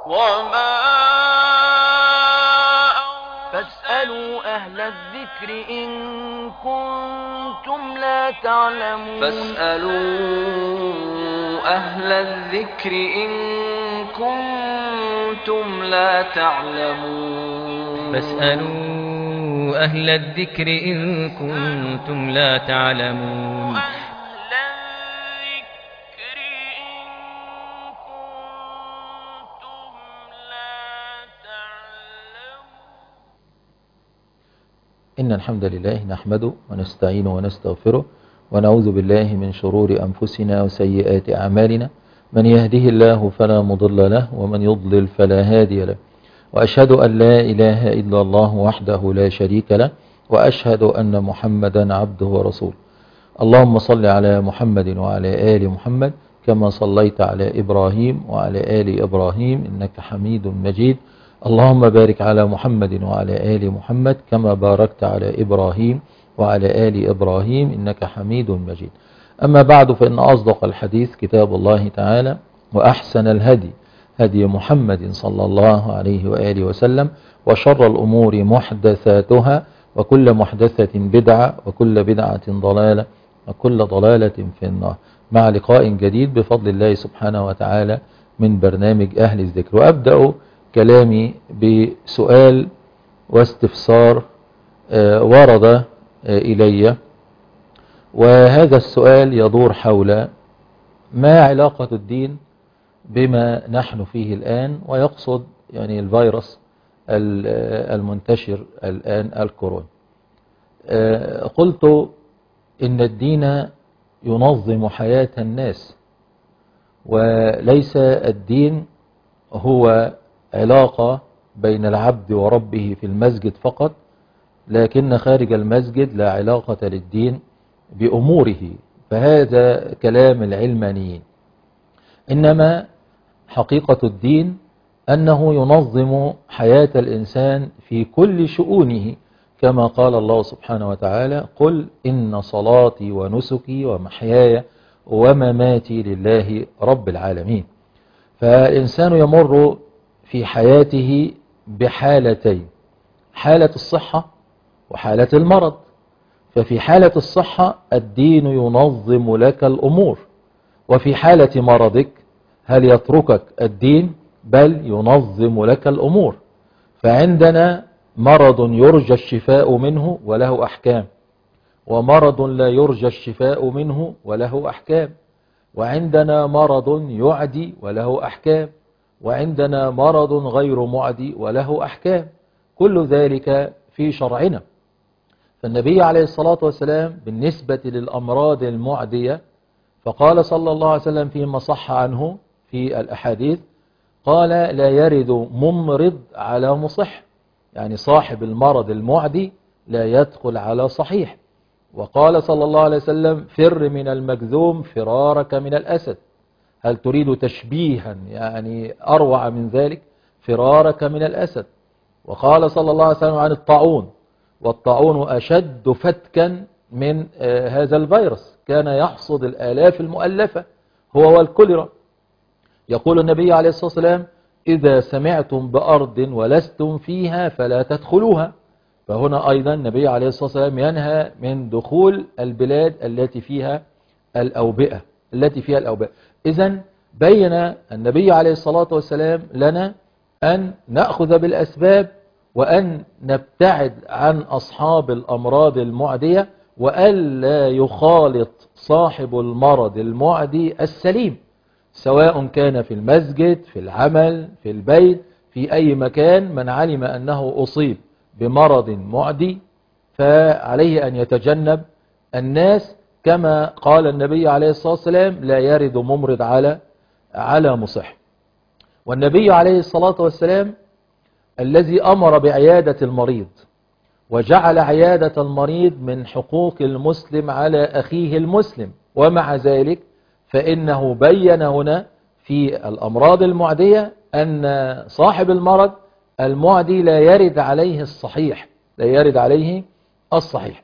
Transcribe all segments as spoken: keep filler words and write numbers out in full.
وما فاسألوا أهل الذكر إن كنتم لا تعلمون فاسألوا أهل الذكر إن كنتم لا تعلمون فاسألوا أهل الذكر إن كنتم لا تعلمون أهل الذكر إن كنتم لا تعلمون. إن الحمد لله نحمده ونستعينه ونستغفره ونعوذ بالله من شرور أنفسنا وسيئات أعمالنا. من يهده الله فلا مضل له ومن يضلل فلا هادي له، وأشهد أن لا إله إلا الله وحده لا شريك له، وأشهد أن محمدا عبده ورسوله. اللهم صل على محمد وعلى آل محمد كما صليت على إبراهيم وعلى آل إبراهيم إنك حميد مجيد. اللهم بارك على محمد وعلى آل محمد كما باركت على إبراهيم وعلى آل إبراهيم إنك حميد مجيد. أما بعد، فإن أصدق الحديث كتاب الله تعالى، وأحسن الهدي هدي محمد صلى الله عليه وآله وسلم، وشر الأمور محدثاتها، وكل محدثة بدعة، وكل بدعة ضلالة، وكل ضلالة في النار. مع لقاء جديد بفضل الله سبحانه وتعالى من برنامج أهل الذكر. وأبدأ كلامي بسؤال واستفسار ورد إلي، وهذا السؤال يدور حول ما علاقة الدين بما نحن فيه الآن، ويقصد يعني الفيروس المنتشر الآن الكورونا. قلت إن الدين ينظم حياة الناس، وليس الدين هو علاقة بين العبد وربه في المسجد فقط، لكن خارج المسجد لا علاقة للدين بأموره، فهذا كلام العلمانيين. إنما حقيقة الدين أنه ينظم حياة الإنسان في كل شؤونه، كما قال الله سبحانه وتعالى: قل إن صلاتي ونسكي ومحياي ومماتي لله رب العالمين. فالإنسان يمر في حياته بحالتين: حالة الصحة وحالة المرض. ففي حالة الصحة الدين ينظم لك الأمور، وفي حالة مرضك هل يتركك الدين؟ بل ينظم لك الأمور. فعندنا مرض يرجى الشفاء منه وله أحكام، ومرض لا يرجى الشفاء منه وله أحكام، وعندنا مرض يعدي وله أحكام، وعندنا مرض غير معدي وله أحكام. كل ذلك في شرعنا. فالنبي عليه الصلاة والسلام بالنسبة للأمراض المعدية فقال صلى الله عليه وسلم فيما صح عنه في الأحاديث، قال: لا يرد ممرض على مصح، يعني صاحب المرض المعدي لا يدخل على صحيح. وقال صلى الله عليه وسلم: فر من المجذوم فرارك من الأسد. هل تريد تشبيها يعني أروع من ذلك؟ فرارك من الأسد. وقال صلى الله عليه وسلم عن الطاعون، والطاعون أشد فتكا من آه هذا الفيروس، كان يحصد الآلاف المؤلفة، هو والكوليرا. يقول النبي عليه الصلاة والسلام: إذا سمعتم بأرض ولستم فيها فلا تدخلوها. فهنا أيضا النبي عليه الصلاة والسلام ينهى من دخول البلاد التي فيها الأوبئة التي فيها الأوبئة. إذن بين النبي عليه الصلاة والسلام لنا أن نأخذ بالأسباب، وأن نبتعد عن أصحاب الأمراض المعدية، وألا يخالط صاحب المرض المعدي السليم، سواء كان في المسجد، في العمل، في البيت، في أي مكان. من علم أنه أصيب بمرض معدي فعليه أن يتجنب الناس، كما قال النبي عليه الصلاة والسلام: لا يرد ممرض على على مصح. والنبي عليه الصلاة والسلام الذي أمر بعيادة المريض وجعل عيادة المريض من حقوق المسلم على أخيه المسلم، ومع ذلك فإنه بين هنا في الأمراض المعدية أن صاحب المرض المعدي لا يرد عليه الصحيح لا يرد عليه الصحيح.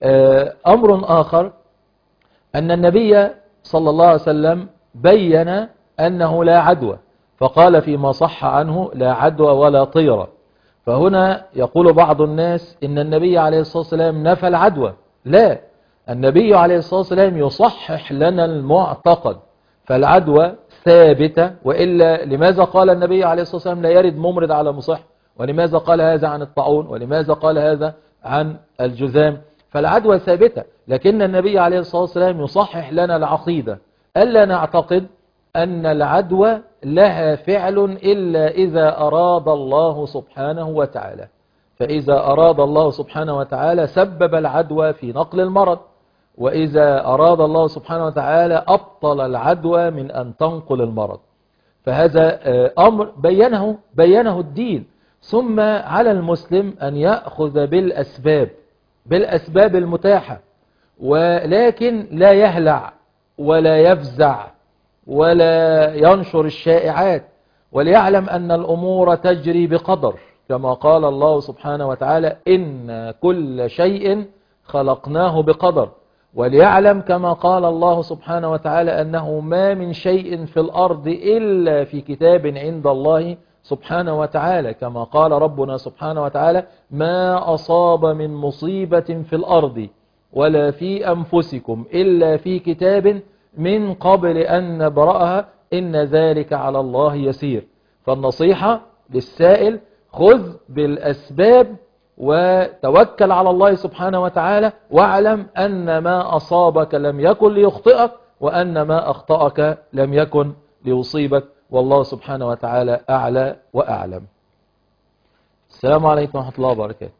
أمر آخر أن النبي صلى الله عليه وسلم بين أنه لا عدوى، فقال فيما صح عنه لا عدوى ولا طيرة. فهنا يقول بعض الناس إن النبي عليه الصلاة والسلام نفى العدوى. لا، النبي عليه الصلاة والسلام يصحح لنا المعتقد، فالعدوى ثابتة. وإلا لماذا قال النبي عليه الصلاة والسلام لا يرد ممرض على مصح؟ ولماذا قال هذا عن الطاعون؟ ولماذا قال هذا عن الجذام؟ فالعدوى ثابتة، لكن النبي عليه الصلاة والسلام يصحح لنا العقيدة، ألا نعتقد أن العدوى لها فعل إلا إذا أراد الله سبحانه وتعالى. فإذا أراد الله سبحانه وتعالى سبب العدوى في نقل المرض، وإذا أراد الله سبحانه وتعالى أبطل العدوى من أن تنقل المرض. فهذا أمر بينه بينه الدين. ثم على المسلم أن يأخذ بالأسباب بالأسباب المتاحة، ولكن لا يهلع ولا يفزع ولا ينشر الشائعات، وليعلم أن الأمور تجري بقدر، كما قال الله سبحانه وتعالى إن كل شيء خلقناه بقدر. وليعلم كما قال الله سبحانه وتعالى أنه ما من شيء في الأرض إلا في كتاب عند الله سبحانه وتعالى، كما قال ربنا سبحانه وتعالى ما أصاب من مصيبة في الأرض ولا في أنفسكم إلا في كتاب من قبل أن نبرأها إن ذلك على الله يسير. فالنصيحة للسائل خذ بالأسباب وتوكل على الله سبحانه وتعالى، واعلم أن ما أصابك لم يكن ليخطئك، وأن ما أخطأك لم يكن ليصيبك، والله سبحانه وتعالى أعلى وأعلم. السلام عليكم ورحمة الله وبركاته.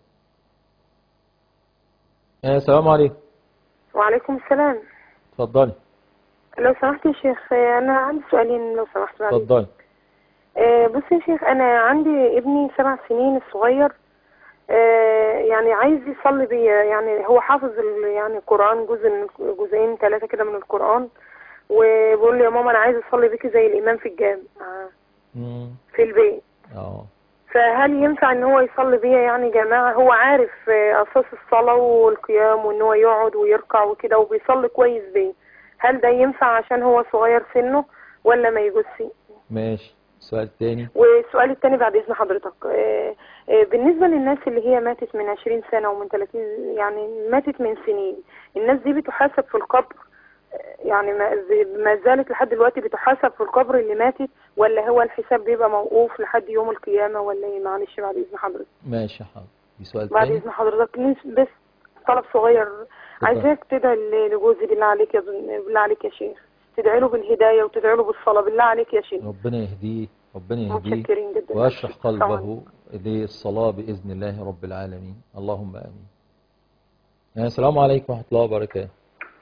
السلام عليكم. وعليكم السلام. اتفضلي. لو سمحت يا شيخ أنا عندي سؤالين لو سمحت. اتفضلي. بص يا شيخ، أنا عندي ابني سبع سنين الصغير، يعني عايز يصلي بيا، يعني هو حافظ يعني القرآن جزء من جزئين ثلاثة كده من القرآن، وبيقول لي يا ماما أنا عايز أصلي بيكي زي الإمام في الجامع في البيت. اه فهل ينفع ان هو يصلي بيا يعني جماعة؟ هو عارف اساس الصلاة والقيام وان هو يقعد ويركع وكده وبيصلي كويس بيه. هل ده ينفع عشان هو صغير سنه ولا ما يجوزش؟ ماشي. السؤال الثاني. والسؤال الثاني بعد اذن حضرتك، بالنسبة للناس اللي هي ماتت من عشرين سنة ومن ثلاثين، يعني ماتت من سنين، الناس دي بتحاسب في القبر؟ يعني ما زالت لحد دلوقتي بتحاسب في القبر اللي ماتت، ولا هو الحساب بيبقى موقوف لحد يوم القيامة ولا ايه؟ معلش بعد اذن حضرتك. ماشي حاضر. في سؤال بعد تاني؟ اذن حضرتك بس طلب صغير، عايزاك تدعي لجوزي بالله عليك يا بالله عليك يا شيخ، تدعي له بالهداية وتدعي له بالصلاة بالله عليك يا شيخ. ربنا يهديه ربنا يهديه متشكرين جدا ويشرح قلبه للصلاة بإذن الله رب العالمين، اللهم آمين. السلام عليكم ورحمة الله وبركاته.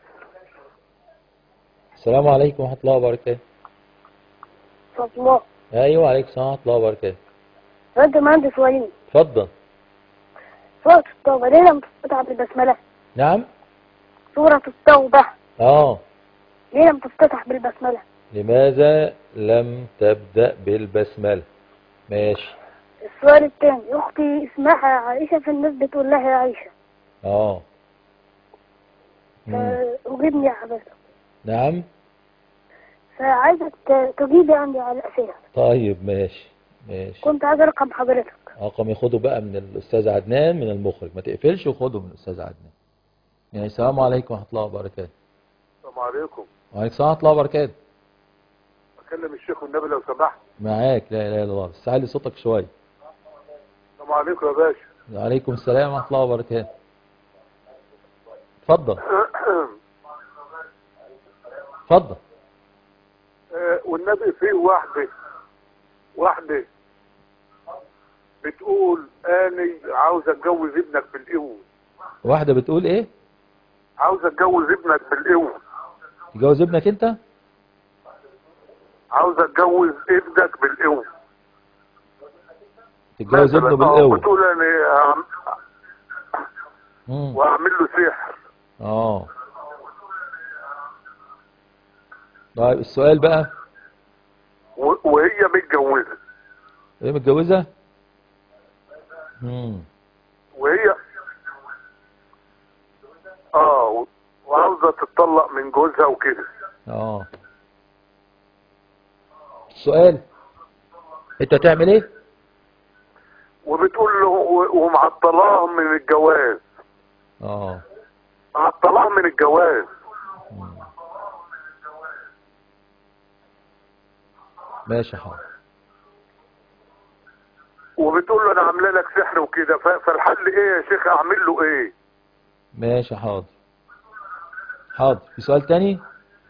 السلام عليكم ورحمة الله وبركاته. الله. أيوة عليكم السلام ورحمة الله وبركاته. أنت ما عندي سؤالين. اتفضل. سورة التوبة ليه لم تفتتح بالبسملة؟ نعم. سورة التوبة. اه. ليه لم تفتتح بالبسملة؟ لماذا لم تبدأ بالبسملة؟ ماشي. السؤال الثاني، أختي اسمها عائشة فالناس بتقول لها يا عائشة. اه. أجيبني يا حبيبتي. نعم. فعايزك تجيبي عندي على الأسئلة. طيب ماشي ماشي. كنت عايز رقم حضرتك. رقم ياخده بقى من الأستاذ عدنان من المخرج، ما تقفلش وخده من الأستاذ عدنان. يعني السلام عليكم ورحمة الله وبركاته. السلام عليكم. وعليكم السلام ورحمة الله وبركاته. أكلم الشيخ والنبي لو سمحت. معاك. لا إله إلا الله، بس علي صوتك شوية. السلام عليكم يا باشا. وعليكم السلام ورحمة الله وبركاته. اتفضل. اتفضل. والنبي فيه واحدة واحدة بتقول أنا عاوز أتجوز ابنك بالقوة. واحدة بتقول إيه؟ عاوز أتجوز ابنك بالقوة. تجوز ابنك أنت؟ عاوز أتجوز ابنك بالقوة. تتجوز ابنه بالقوة. بتقول أنا عم... وأعمل له سحر. آه. طيب السؤال بقى. وهي متجوزة. هي متجوزة؟ امم وهي اه وعاوزة تتطلق من جوزها وكده. اه. السؤال. انت تعمل ايه؟ وبتقول له و- ومعطلاه من الجواز، اه. معطلاه من الجواز. مم. ماشي حاضر. وبتقول له انا عامله لك سحر وكده، ف- فالحل ايه يا شيخ؟ اعمل له ايه؟ ماشي حاضر. حاضر. في سؤال تاني؟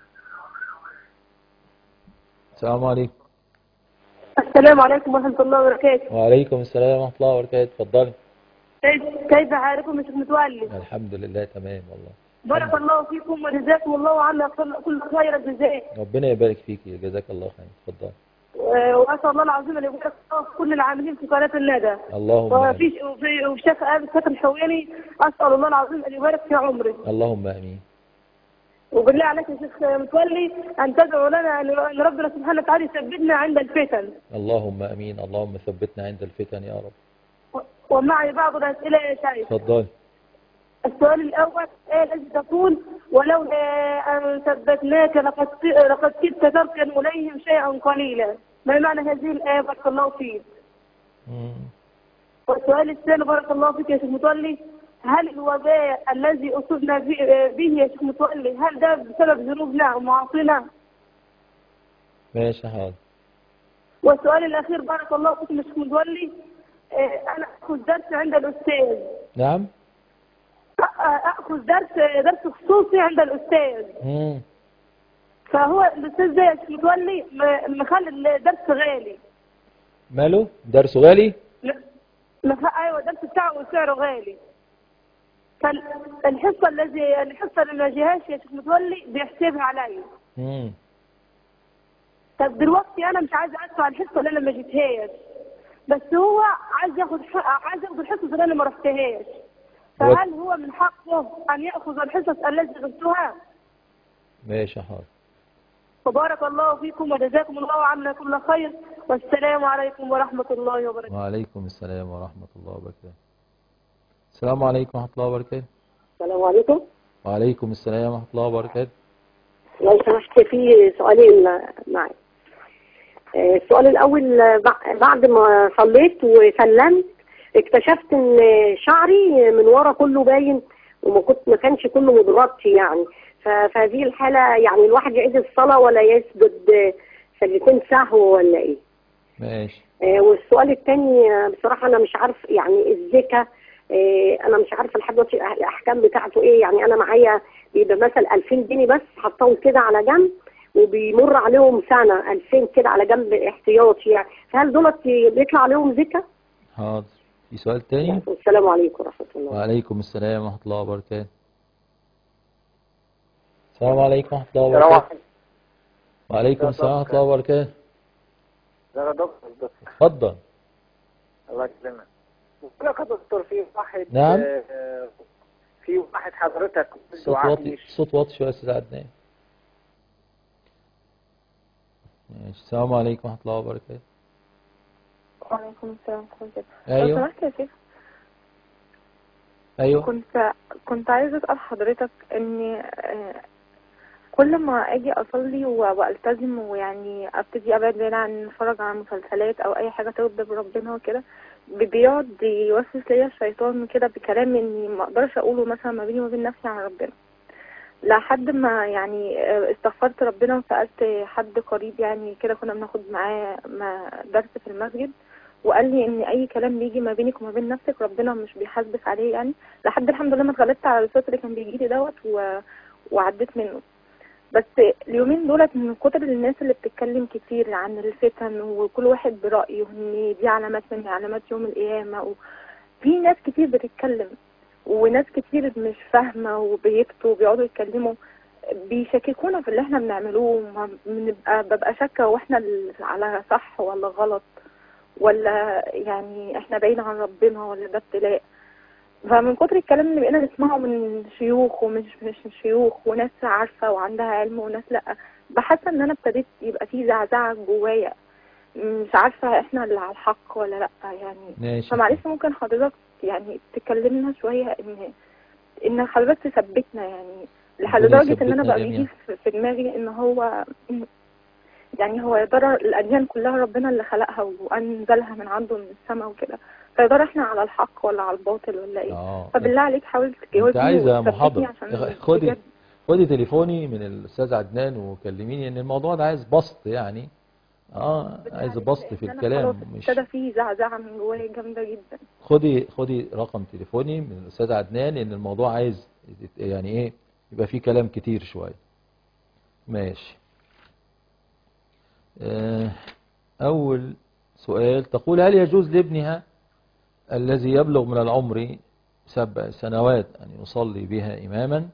السلام عليكم. السلام عليكم ورحمة الله وبركاته. وعليكم السلام ورحمة الله وبركاته. اتفضلي. كيف كيف حالكم يا شيخ متولي؟ الحمد لله تمام والله. بارك الله فيكم وجزاكم الله عنا كل خير الجزاء. ربنا يبارك فيكي، جزاك الله خير. اتفضلي. واسال الله العظيم ان يبارك الله في كل العاملين في قناه الندى. اللهم امين. وفي وفي وفي شيخ ابي سكن الحويني، اسال الله العظيم ان يبارك في عمره. اللهم امين. وبالله عليك يا شيخ متولي ان تدعو لنا ان ربنا سبحانه وتعالى يثبتنا عند الفتن. اللهم امين. اللهم ثبتنا عند الفتن يا رب. ومعي بعض الاسئله يا شيخ. اتفضلي. السؤال الأول آية التي تقول ولولا أن ثبتناك لقد لقد كدت تركن إليهم شيئا قليلا، ما معنى هذه الآية؟ بارك الله فيك. مم. والسؤال الثاني بارك الله فيك يا شيخ متولي، هل الوباء الذي أصبنا به به يا شيخ متولي هل ده بسبب ذنوبنا ومعاصينا؟ ماشي حاضر. والسؤال الأخير بارك الله فيك يا شيخ متولي، آه، أنا أخذ درس عند الأستاذ. نعم. أخذ درس درس خصوصي عند الأستاذ. مم. فهو الأستاذ ده يا شيخ متولي م- مخلي الدرس غالي. ماله؟ درسه غالي؟ م- مخ- أيوة الدرس بتاعه سعره غالي. فالحصة الذي الحصة اللي ما جيهاش يا شيخ متولي بيحسبها عليا. مم. طب دلوقتي أنا مش عايزة أدفع الحصة اللي أنا ما جيتهاش، بس هو عايز ياخد ح- عايز ياخد الحصص اللي أنا ما رحتهاش، فهل هو من حقه أن يأخذ الحصص التي غبتها؟ ماشي حاضر. وبارك الله فيكم وجزاكم الله عنا كل خير، والسلام عليكم ورحمة الله وبركاته. وعليكم السلام ورحمة الله وبركاته. السلام عليكم ورحمة الله وبركاته. السلام عليكم. وعليكم السلام ورحمة الله وبركاته. لو سمحت في سؤالين معي. آه، السؤال الأول، آه، بع- بعد ما صليت وسلمت اكتشفت ان شعري من ورا كله باين، وما كنت ما كانش كله متغطي يعني. ف- فهذه الحالة يعني الواحد يعيد الصلاة ولا يسجد آه، سجدتين سهو ولا ايه؟ ماشي. آه، والسؤال الثاني، آه، بصراحة أنا مش عارف يعني الزكاة، آه، أنا مش عارفة لحد دلوقتي الأحكام بتاعته إيه. يعني أنا معايا بيبقى مثلا ألفين جنيه بس حطاهم كده على جنب، وبيمر عليهم سنة ألفين كده على جنب احتياطي يعني، فهل دولت بيطلع عليهم زكاة؟ حاضر. في سؤال تاني؟ والسلام عليكم ورحمة الله. وعليكم السلام ورحمة الله وبركاته. السلام عليكم ورحمة الله السلام وبركاته. عليكم. وعليكم السلام ورحمة الله وبركاته. يا دكتور دكتور اتفضل. الله يسلمك. بقول لك يا دكتور في واحد، نعم. آه، في واحد حضرتك صوت واطي، صوت واطي شوية يا أستاذ عدنان. ماشي. السلام عليكم ورحمة الله وبركاته. وعليكم السلام ورحمة الله وبركاته. أيوه. لو سمحت يا شيخ، أيوه. كنت كنت عايزة أسأل حضرتك إن آه، كل ما أجي أصلي و- وألتزم ويعني أبتدي أبعد بعيد عن أتفرج على مسلسلات أو أي حاجة تغضب ربنا وكده، بي- بيقعد يوسوس ليا الشيطان كده بكلام إني ما أقدرش أقوله مثلا ما بيني وما بين نفسي عن ربنا، لحد ما يعني آه، استغفرت ربنا وسألت حد قريب يعني كده كنا بناخد معاه ما- درس في المسجد، وقال لي ان اي كلام بيجي ما بينك وما بين نفسك ربنا مش بيحاسبك عليه يعني، لحد الحمد لله ما اتغلبت على الصوت اللي كان بيجي لي دوت و... وعديت منه. بس اليومين دولت من كتر الناس اللي بتتكلم كتير عن الفتن وكل واحد برأيه ان دي علامات من علامات يوم القيامة، وفي ناس كتير بتتكلم وناس كتير مش فاهمة وبيكتوا وبيقعدوا يتكلموا بيشككونا في اللي احنا بنعملوه، ما بنبقى ببقى شاكة واحنا ال- على صح ولا غلط، ولا يعني احنا بعيد عن ربنا ولا ده ابتلاء. فمن كتر الكلام اللي بقينا نسمعه من شيوخ ومش مش شيوخ وناس عارفة وعندها علم وناس لأ، بحس ان انا ابتديت يبقى في زعزعة جوايا، مش عارفة احنا اللي على الحق ولا لأ يعني. ماشي. فمعلش ممكن حضرتك يعني تكلمنا شوية ان ان حضرتك تثبتنا يعني، لحد ربنا درجة ان انا يثبتنا بقى بيجي جميعا. في في دماغي ان هو يعني هو يا ترى الأديان كلها ربنا اللي خلقها وأنزلها من عنده من السماء وكده، فيا ترى احنا على الحق ولا على الباطل ولا ايه؟ اه فبالله عليك حاول تجاوبني انت عايزه وتثبتني محاضره، عشان خدي بجد. خدي تليفوني من الاستاذ عدنان وكلميني، ان الموضوع ده عايز بسط يعني. اه عايز بسط في إن أنا الكلام، خلاص مش ابتدى فيه زعزعة من جوايا جامدة جدا. خدي خدي رقم تليفوني من الاستاذ عدنان، ان الموضوع عايز يعني ايه، يبقى فيه كلام كتير شويه. ماشي. آه، اول سؤال، تقول هل يجوز لابنها الذي يبلغ من العمر سبع سنوات أن يصلي بها إماما؟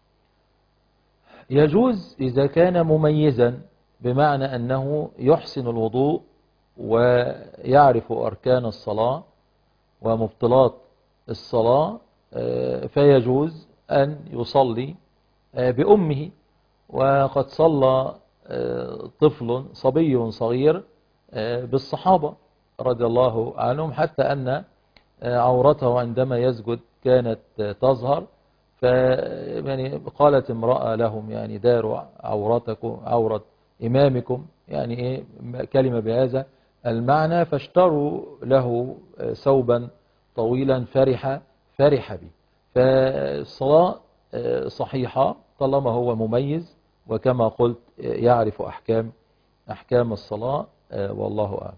يجوز إذا كان مميزا، بمعنى أنه يحسن الوضوء ويعرف أركان الصلاة ومبطلات الصلاة، فيجوز أن يصلي بأمه. وقد صلى طفل صبي صغير بالصحابة رضي الله عنهم، حتى أن عورته عندما يسجد كانت تظهر، ف يعني قالت امرأة لهم يعني داروا عورتكم عورة إمامكم، يعني إيه كلمة بهذا المعنى، فاشتروا له ثوبا طويلا فرح فرح به. فالصلاة صحيحة طالما هو مميز، وكما قلت يعرف أحكام أحكام الصلاة، والله أعلم.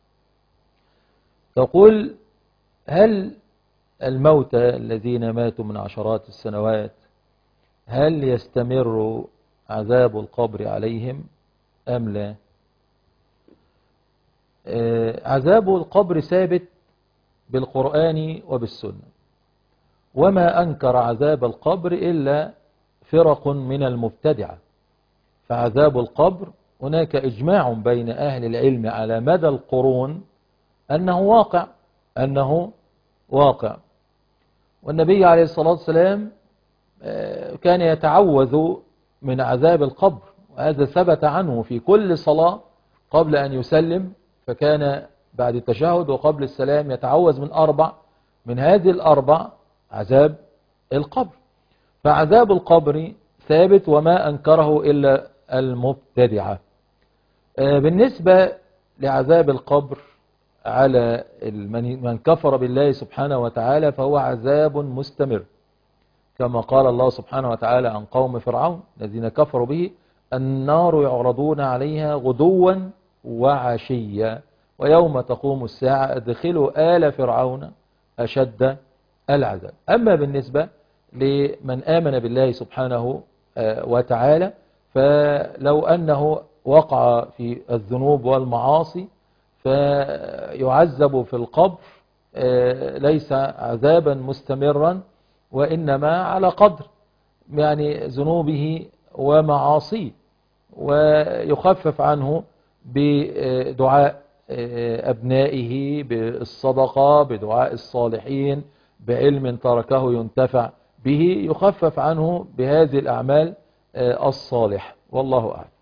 تقول هل الموتى الذين ماتوا من عشرات السنوات هل يستمر عذاب القبر عليهم أم لا؟ عذاب القبر ثابت بالقرآن وبالسنة، وما أنكر عذاب القبر إلا فرق من المبتدعة. فعذاب القبر هناك إجماع بين أهل العلم على مدى القرون أنه واقع أنه واقع والنبي عليه الصلاة والسلام كان يتعوذ من عذاب القبر، وهذا ثبت عنه في كل صلاة قبل أن يسلم، فكان بعد التشهد وقبل السلام يتعوذ من أربع، من هذه الأربع عذاب القبر. فعذاب القبر ثابت وما أنكره إلا المبتدعة. بالنسبة لعذاب القبر على من كفر بالله سبحانه وتعالى فهو عذاب مستمر، كما قال الله سبحانه وتعالى عن قوم فرعون الذين كفروا به: النار يعرضون عليها غدوا وعشيا ويوم تقوم الساعة ادخلوا آل فرعون أشد العذاب. أما بالنسبة لمن آمن بالله سبحانه وتعالى، فلو أنه وقع في الذنوب والمعاصي فيعذب في القبر ليس عذابا مستمرا، وإنما على قدر يعني ذنوبه ومعاصيه، ويخفف عنه بدعاء أبنائه، بالصدقة، بدعاء الصالحين، بعلم تركه ينتفع به، يخفف عنه بهذه الأعمال الصالحة، والله أعلم.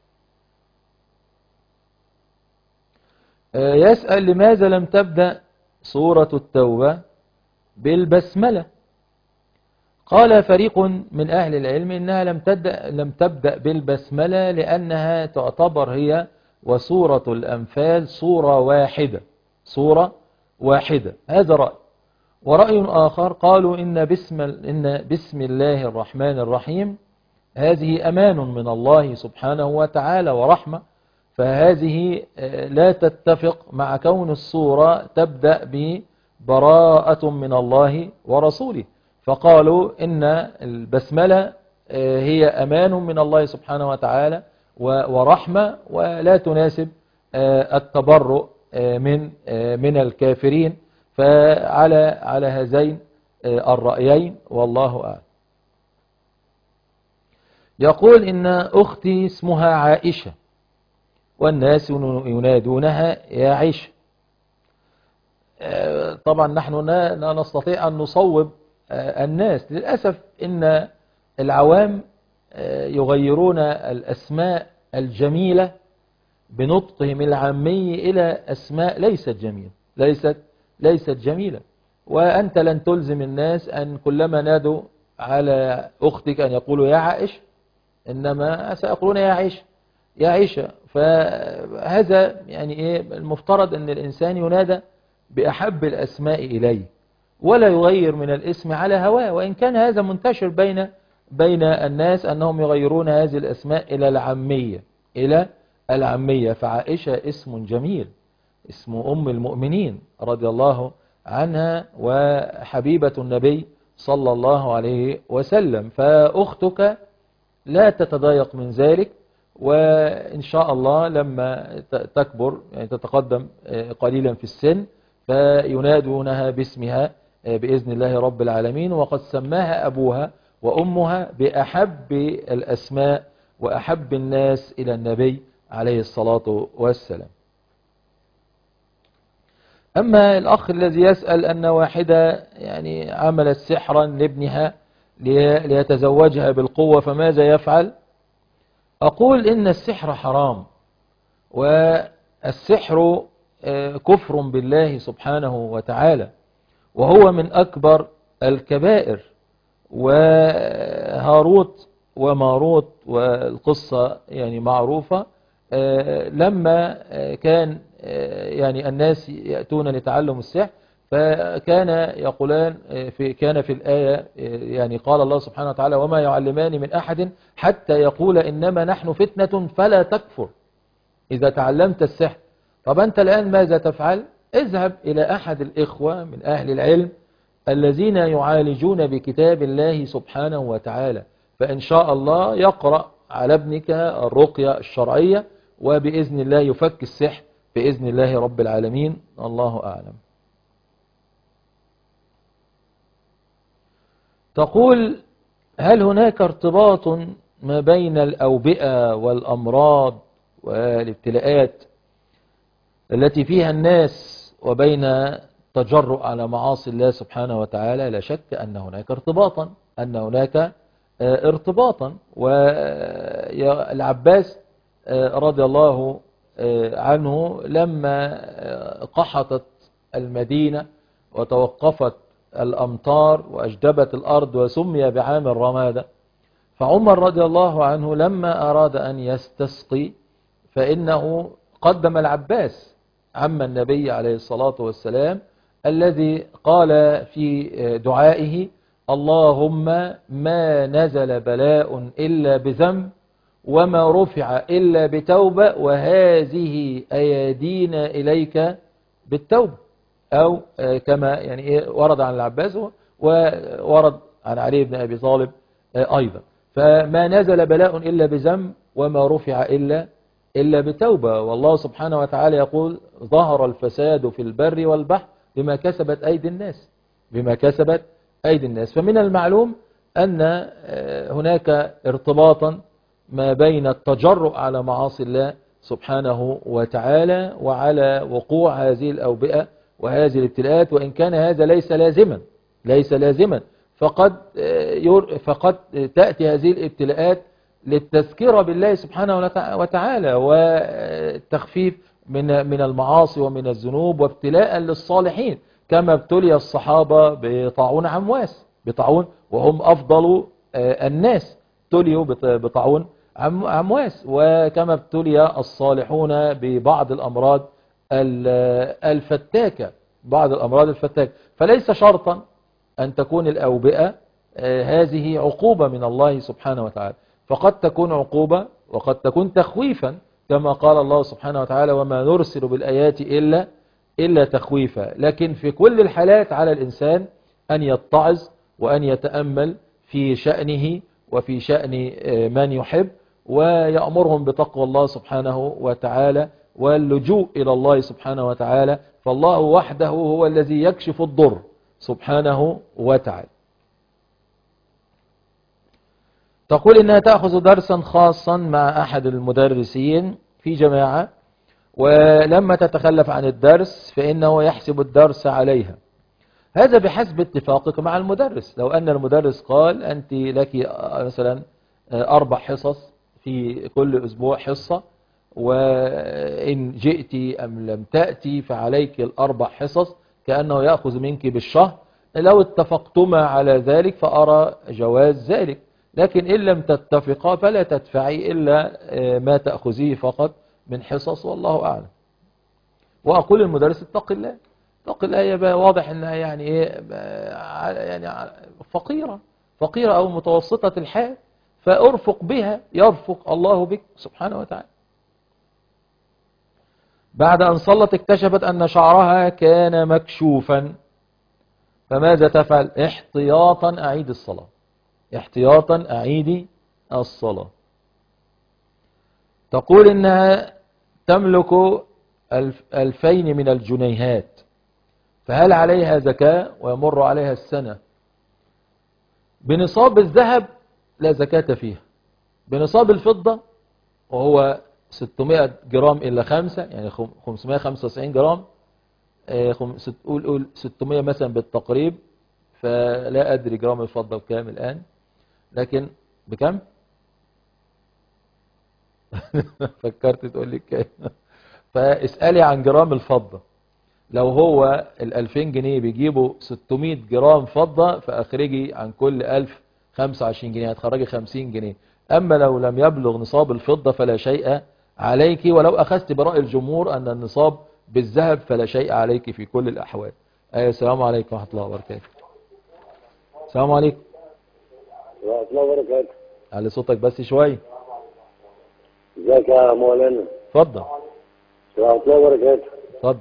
يسأل لماذا لم تبدأ سورة التوبة بالبسملة؟ قال فريق من أهل العلم إنها لم تبدأ, لم تبدأ بالبسملة لأنها تعتبر هي وسورة الأنفال سورة واحدة سورة واحدة هذا رأي. ورأي آخر قالوا إن بسم, إن بسم الله الرحمن الرحيم هذه أمان من الله سبحانه وتعالى ورحمة، فهذه لا تتفق مع كون السورة تبدأ ببراءة من الله ورسوله، فقالوا إن البسملة هي أمان من الله سبحانه وتعالى ورحمة، ولا تناسب التبرؤ من من الكافرين. فعلى على هذين الرأيين والله أعلم. يقول إن أختي اسمها عائشة والناس ينادونها يا عائشة. طبعا نحن لا نستطيع أن نصوب الناس، للأسف إن العوام يغيرون الأسماء الجميلة بنطقهم العامي إلى أسماء ليست جميلة ليست ليست جميلة. وأنت لن تلزم الناس أن كلما نادوا على أختك أن يقولوا يا عائشة، إنما سيقولون يا عائشة يا عائشة. فهذا يعني إيه المفترض أن الإنسان ينادى بأحب الأسماء إليه ولا يغير من الاسم على هواه، وإن كان هذا منتشر بين بين الناس أنهم يغيرون هذه الأسماء إلى العامية إلى العامية. فعائشة اسم جميل، اسم أم المؤمنين رضي الله عنها وحبيبة النبي صلى الله عليه وسلم، فأختك لا تتضايق من ذلك، وإن شاء الله لما تكبر يعني تتقدم قليلا في السن فينادونها باسمها بإذن الله رب العالمين، وقد سماها أبوها وأمها بأحب الأسماء وأحب الناس إلى النبي عليه الصلاة والسلام. أما الأخ الذي يسأل أن واحدة يعني عملت سحرا لابنها ليتزوجها بالقوة فماذا يفعل؟ أقول إن السحر حرام، والسحر كفر بالله سبحانه وتعالى، وهو من أكبر الكبائر. وهاروت وماروت والقصة يعني معروفة، لما كان يعني الناس يأتون لتعلم السحر فكان يقولان في كان في الآية يعني قال الله سبحانه وتعالى وما يعلمان من أحد حتى يقول إنما نحن فتنة فلا تكفر. إذا تعلمت السحر طب أنت الآن ماذا تفعل؟ اذهب إلى أحد الإخوة من أهل العلم الذين يعالجون بكتاب الله سبحانه وتعالى، فإن شاء الله يقرأ على ابنك الرقية الشرعية وبإذن الله يفك السحر بإذن الله رب العالمين. الله أعلم. تقول هل هناك ارتباط ما بين الأوبئة والأمراض والابتلاءات التي فيها الناس وبين التجرؤ على معاصي الله سبحانه وتعالى؟ لا شك أن هناك ارتباطا أن هناك ارتباطا. والعباس رضي الله عنه لما قحطت المدينة وتوقفت الأمطار وأجدبت الأرض وسمي بعام الرمادة، فعمر رضي الله عنه لما أراد أن يستسقي فإنه قدم العباس عم النبي عليه الصلاة والسلام الذي قال في دعائه اللهم ما نزل بلاء إلا بذنب وما رفع إلا بتوبة وهذه أيادينا إليك بالتوبة، أو كما يعني ورد عن العباس وورد عن علي بن أبي طالب أيضا. فما نزل بلاء إلا بذنب وما رفع إلا إلا بتوبة. والله سبحانه وتعالى يقول ظهر الفساد في البر والبحر بما كسبت أيدي الناس بما كسبت أيدي الناس. فمن المعلوم أن هناك ارتباطا ما بين التجرؤ على معاصي الله سبحانه وتعالى وعلى وقوع هذه الأوبئة وهذه الابتلاءات، وإن كان هذا ليس لازما ليس لازما فقد فقد تأتي هذه الابتلاءات للتذكرة بالله سبحانه وتعالى والتخفيف من من المعاصي ومن الذنوب وابتلاء للصالحين، كما ابتلي الصحابة بطاعون عمواس بطاعون وهم أفضل الناس ابتليوا بطاعون عمواس، وكما ابتلي الصالحون ببعض الأمراض الفتاكة بعض الأمراض الفتاكة. فليس شرطا أن تكون الأوبئة هذه عقوبة من الله سبحانه وتعالى، فقد تكون عقوبة وقد تكون تخويفا كما قال الله سبحانه وتعالى وما نرسل بالآيات إلا إلا تخويفا. لكن في كل الحالات على الإنسان أن يتعظ وأن يتأمل في شأنه وفي شأن من يحب ويأمرهم بتقوى الله سبحانه وتعالى واللجوء إلى الله سبحانه وتعالى، فالله وحده هو الذي يكشف الضر سبحانه وتعالى. تقول إنها تأخذ درسا خاصا مع أحد المدرسين في جماعة، ولما تتخلف عن الدرس فإنه يحسب الدرس عليها. هذا بحسب اتفاقك مع المدرس. لو أن المدرس قال أنت لك مثلا أربع حصص في كل أسبوع حصة، وإن جئت أم لم تأتي فعليك الأربع حصص كأنه يأخذ منك بالشهر، لو اتفقتما على ذلك فأرى جواز ذلك. لكن إن لم تتفقا فلا تدفعي إلا ما تأخذيه فقط من حصص والله أعلم. وأقول للمدرس اتق الله، اتق الله يبقى واضح أنها يعني إيه يعني فقيرة فقيرة أو متوسطة الحال، فأرفق بها يرفق الله بك سبحانه وتعالى. بعد أن صلت اكتشفت أن شعرها كان مكشوفا، فماذا تفعل؟ احتياطا أعيد الصلاة، احتياطا أعيد الصلاة. تقول إنها تملك ألف ألفين من الجنيهات، فهل عليها زكاة ويمر عليها السنة؟ بنصاب الذهب لا زكاة فيها، بنصاب الفضة وهو ستمائة جرام إلا خمسة يعني خمسمائة وخمسة وتسعين جرام، قول قول ستمائة مثلا بالتقريب، فلا أدري جرام الفضة بكام الآن، لكن بكم؟ فكرت تقول لي كام؟ فاسألي عن جرام الفضة. لو هو الألفين جنيه بيجيبوا ستمائة جرام فضة، فأخرجي عن كل ألف خمسة وعشرين جنيه، هتخرجي خمسين جنيه. أما لو لم يبلغ نصاب الفضة فلا شيء عليك، ولو أخذت برأي الجمهور أن النصاب بالذهب فلا شيء عليك في كل الأحوال. أيها السلام عليكم ورحمة الله وبركاته. السلام عليكم ورحمة الله وبركاته. علي صوتك بس شوية. ازيك يا مولانا؟ اتفضل. ورحمة الله وبركاته. اتفضل.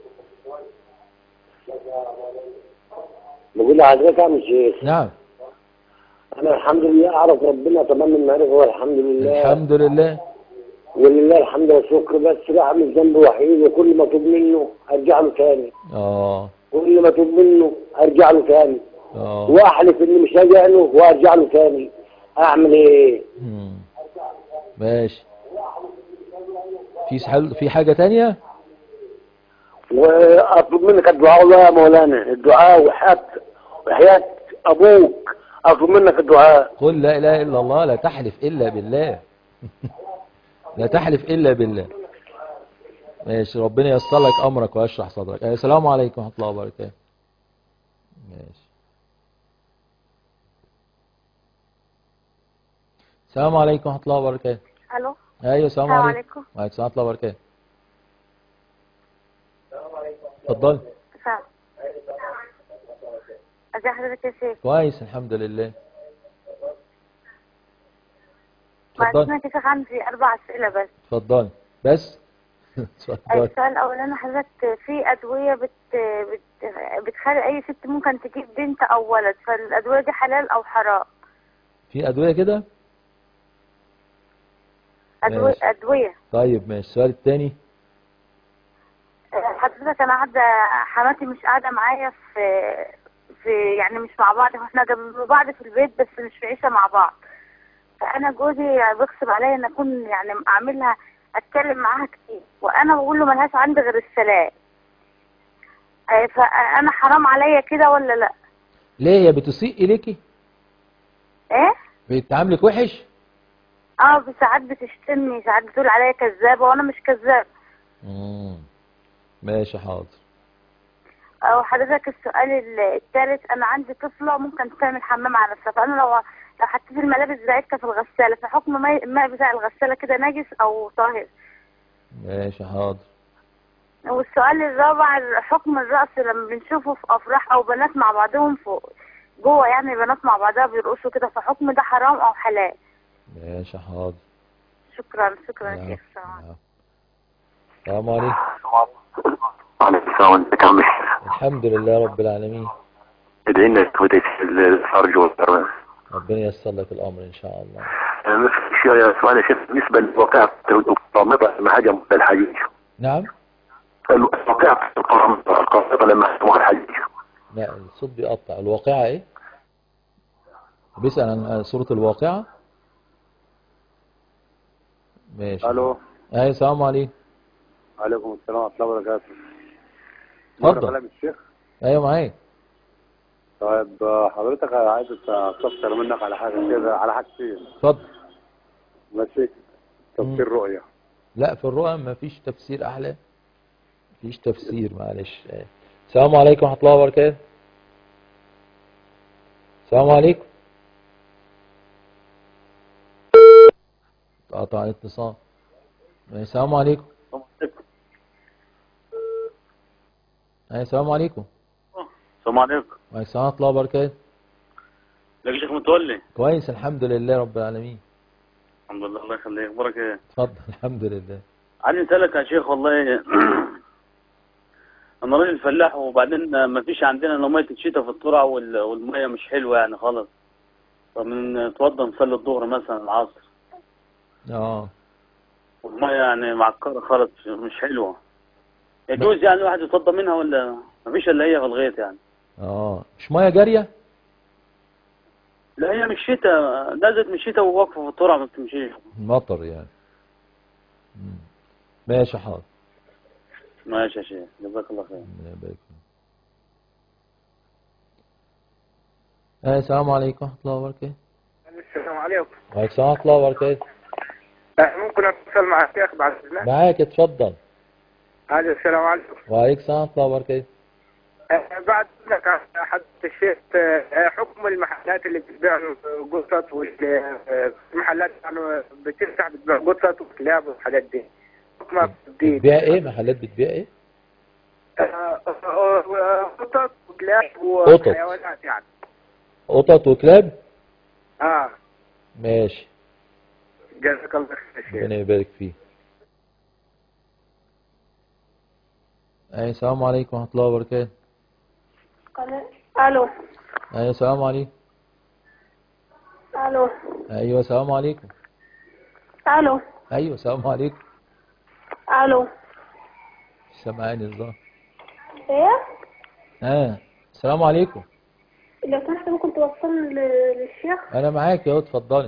بقول لحضرتك يا عم الشيخ. نعم. أنا الحمد لله أعرف ربنا تمام المعرفة والحمد لله. الحمد لله. ولله الحمد والشكر، بس بعمل ذنب وحيد، وكل ما أتوب منه أرجع له تاني. اه. كل ما أتوب منه أرجع له تاني. اه. وأحلف إني مش هرجع له وأرجع له تاني. أعمل إيه؟ امم ماشي. في حل في حاجة تانية؟ وأطلب منك الدعاء والله يا مولانا، الدعاء وحياة وحياة أبوك أطلب منك الدعاء. قل لا إله إلا الله، لا تحلف إلا بالله. لا تحلف إلا بالله. ماشي، ربنا ييسر لك أمرك ويشرح صدرك. السلام عليكم ورحمة الله وبركاته. ماشي. السلام عليكم ورحمة الله وبركاته. الو. ايوه السلام السلام عليكم. عليكم. وعليكم السلام ورحمة الله وبركاته. اتفضل. السلام. ازي حضرتك يا شيخ؟ كويس الحمد لله. بعد اتفضل. اذنك يا شيخ عندي اربع اسئله بس. اتفضل بس. اتفضل. السؤال الاولاني حضرتك، في ادويه بت بت بتخلي اي ست ممكن تجيب بنت او ولد، فالادويه دي حلال او حرام؟ في ادويه كده؟ ادويه ماشي. ادويه. طيب ماشي. السؤال الثاني. حضرتك انا قاعده، حماتي مش قاعده معايا في في يعني مش مع بعض، احنا جنب بعض في البيت بس مش في عيشه مع بعض. فانا جوزي بيغصب عليا ان اكون يعني اعملها، اتكلم معاها كتير، وانا بقول له ملهاش عندي غير السلام. فانا حرام عليا كده ولا لا؟ ليه؟ هي بتسيء اليكي؟ ايه؟ بتعاملك وحش؟ اه ساعات بتشتمني، ساعات بتقول عليا كذابه وانا مش كذابه. امم ماشي حاضر. او حضرتك السؤال الثالث، انا عندي طفله ممكن تعمل حمام على نفسها، فانا لو لو حطيت الملابس بتاعتها في الغساله، فحكم الماء بتاع الغساله كده نجس او طاهر؟ ماشي حاضر. والسؤال الرابع، حكم الرقص لما بنشوفه في افراح او بنات مع بعضهم فوق جوه، يعني بنات مع بعضها بيرقصوا كده، فحكم ده حرام او حلال؟ ماشي حاضر. شكرا شكرا يا شيخ. السلام عليكم. وعليكم السلام. ازيك يا عم الشيخ؟ الحمد لله رب العالمين. ادعي لنا تهديك في الفرج والكرم. ربنا ييسر لك الامر ان شاء الله. في سؤال يا شيخ بالنسبه للواقعه القرامطه لما هاجموا الحجيج. نعم. الواقعه القرامطه لما هاجموا الحجيج. لا الصوت بيقطع. الواقعه ايه؟ بيسأل عن سورة الواقعه. ماشي. الو. ايوه السلام عليكم. وعليكم السلام ورحمه الله وبركاته. اتفضل. كلام الشيخ. ايوه معاك. طيب حضرتك عايز استفسر منك على حاجه كده، على حاجتين. اتفضل. ماشي. تفسير رؤيا. لا في الرؤى ما فيش تفسير احلام. مفيش تفسير معلش. السلام عليكم ورحمه الله وبركاته. السلام عليكم. قطع الاتصال. السلام عليكم. السلام عليكم. السلام عليكم. وعليكم السلام ورحمة الله وبركاته. ازيك يا شيخ متولي؟ كويس الحمد لله رب العالمين. الحمد لله الله يخليك. اخبارك ايه؟ اتفضل. الحمد لله. عايز اسالك يا شيخ والله انا راجل فلاح وبعدين ما فيش عندنا الا ميه الشتاء في الترعه والميه مش حلوه يعني خالص. فبنتوضى نصلي الظهر مثلا العصر. اه والميه يعني معكره خالص مش حلوه. يجوز يعني الواحد يتوضى منها ولا ما فيش الا هي في الغيط يعني؟ اه مش ميه جاريه؟ لا هي مش شتاء، نزلت من الشتاء وواقفه في الترعه ما بتمشيش. مطر يعني. مم. ماشي حاضر. ماشي يا شيخ جزاك الله خير. ربنا يبارك فيك. آه السلام عليكم ورحمة الله وبركاته. السلام عليكم. وعليكم السلام ورحمة الله وبركاته. ممكن اتصل مع الشيخ بعد اذنك؟ معاك اتفضل. الو السلام عليكم. وعليكم السلام ورحمة الله وبركاته. بعد اذنك حضرة الشيخ حكم المحلات اللي بتبيع قطط والمحلات يعني بتفتح بتبيع قطط وكلاب والحاجات دي حكمها جديد. بتبيع ايه؟ محلات بتبيع ايه؟ قطط وكلاب وحيوانات يعني. قطط وكلاب؟ اه ماشي. جزاك الله خير يا شيخ. ربنا يبارك فيك. اي السلام عليكم ورحمة الله وبركاته. الو. ايوه السلام عليكم. الو. ايوه السلام عليكم. الو. ايوه السلام عليكم. الو. سامعاني الظاهر. ايه؟ اه السلام عليكم. لو سمحت ممكن توصلني للشيخ؟ انا معاك اهو اتفضلي.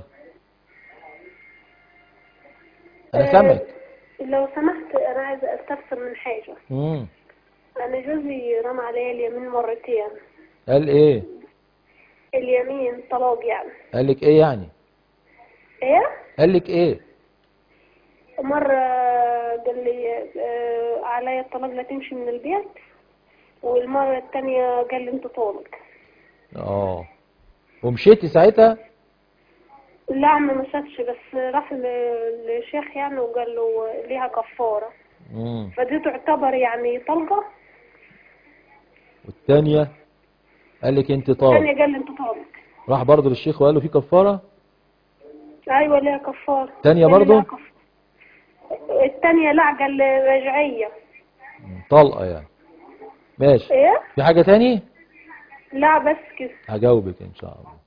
انا سامعك. لو سمحت انا عايزه استفسر من حاجه. امم انا جوزي رمى عليا اليمين مرتين. قال ايه؟ اليمين طلاق يعني. قال لك ايه يعني؟ ايه؟ قال لك ايه؟ مره قال لي آه عليا الطلاق لا تمشي من البيت، والمره الثانيه قال لي انت طالق. اه ومشيتي ساعتها؟ لا ما مشتش، بس راح للشيخ يعني وقال له ليها كفاره. امم فدي تعتبر يعني طلقه. والثانيه قال لك انت طالق. الثانيه قال لي انت طالق. راح برضه للشيخ وقال له في كفاره؟ ايوه ليها كفاره. الثانيه برضه؟ الثانيه لا قال لي رجعيه. طلقه يعني. ماشي. ايه؟ في حاجه تاني؟ لا بس كده. هجاوبك ان شاء الله.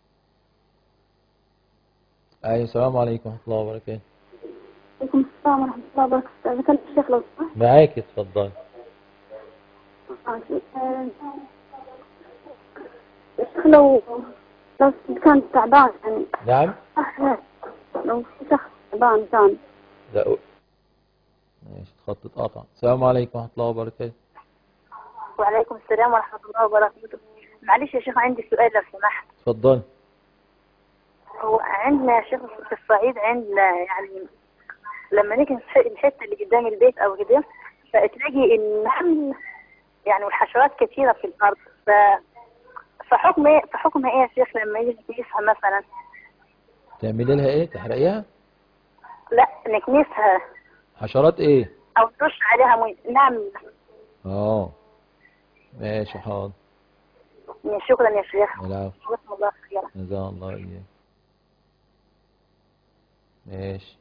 اي السلام عليكم ورحمه الله وبركاته. وعليكم السلام ورحمه الله وبركاته. بكلم الشيخ لو سمحت. معاك اتفضلي. الشيخ لو لو كان تعبان يعني. نعم. لو في شخص تعبان كان. لا ماشي الخط اتقطع. السلام عليكم ورحمه الله وبركاته. وعليكم السلام ورحمه الله وبركاته. معلش يا شيخ عندي سؤال لو سمحت. اتفضلي. هو عندنا يا شيخ في الصعيد عندنا يعني لما نيجي الحته اللي قدام البيت او كده فتلاقي النمل يعني والحشرات كثيره في الارض. ف فحكم ايه فحكمها ايه يا شيخ لما يجي نكنسها مثلا؟ تعملي لها ايه؟ تحرقيها؟ لا نكنسها. حشرات ايه؟ او نرش عليها ميه. نمل. اه ماشي حاضر. شكرا يا شيخ. العفو. جزاكم الله خيرا. جزاه الله اياك. ماشي.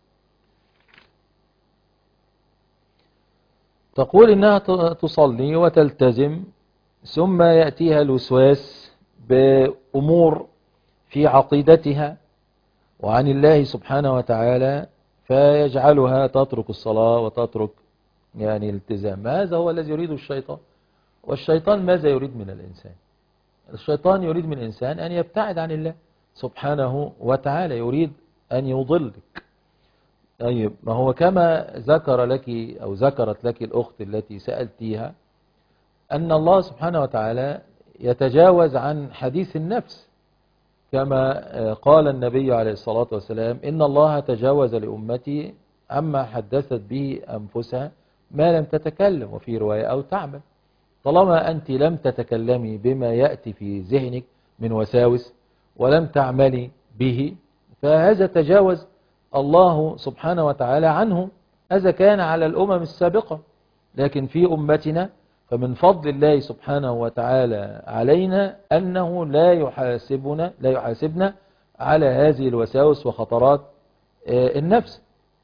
تقول انها تصلي وتلتزم ثم يأتيها الوسواس بأمور في عقيدتها وعن الله سبحانه وتعالى فيجعلها تترك الصلاة وتترك يعني الالتزام. هذا هو الذي يريده الشيطان. والشيطان ماذا يريد من الإنسان؟ الشيطان يريد من الإنسان أن يبتعد عن الله سبحانه وتعالى، يريد أن يضلك. طيب ما هو كما ذكر لك أو ذكرت لك الأخت التي سألتيها أن الله سبحانه وتعالى يتجاوز عن حديث النفس، كما قال النبي عليه الصلاة والسلام إن الله تجاوز لأمتي عما حدثت به أنفسها ما لم تتكلم، وفي رواية أو تعمل. طالما أنت لم تتكلمي بما يأتي في ذهنك من وساوس ولم تعملي به فهذا تجاوز الله سبحانه وتعالى عنهم، هذا كان على الأمم السابقة. لكن في أمتنا فمن فضل الله سبحانه وتعالى علينا أنه لا يحاسبنا لا يحاسبنا على هذه الوساوس وخطرات النفس،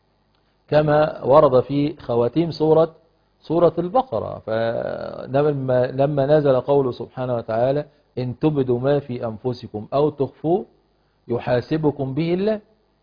كما ورد في خواتيم سورة سورة البقرة. فلما لما نزل قوله سبحانه وتعالى إن تبدوا ما في أنفسكم أو تخفوه يحاسبكم به الله